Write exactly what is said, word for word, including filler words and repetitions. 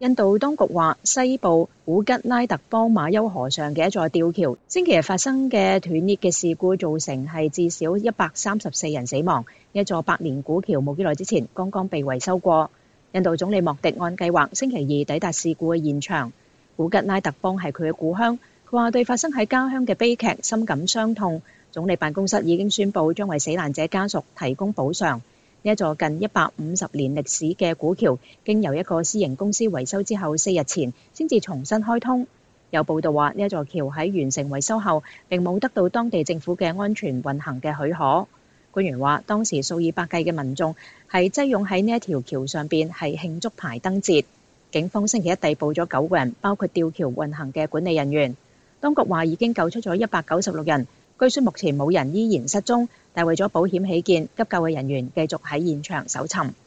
印度當局話，西部古吉拉特邦馬丘河上嘅一座吊橋，星期日發生嘅斷裂嘅事故，造成係至少一百三十四人死亡。一座百年古橋冇幾耐之前剛剛被維修過。印度總理莫迪按計劃星期二抵達事故嘅現場。古吉拉特邦係佢嘅故鄉，佢話對發生喺家鄉嘅悲劇深感傷痛。總理辦公室已經宣布將為死難者家屬提供補償。呢一座近一百五十年歷史嘅古橋，經由一個私營公司維修之後，四日前先至重新開通。有報道話，呢一座橋喺完成維修後，並冇得到當地政府嘅安全運行嘅許可。官員話，當時數以百計嘅民眾係擠擁喺呢一條橋上邊，係慶祝排燈節。警方星期一逮捕咗九個人，包括吊橋運行嘅管理人員。當局話已經救出咗一百九十六人。據說目前冇人依然失蹤，但為咗保險起見，急救嘅人員繼續喺現場搜尋。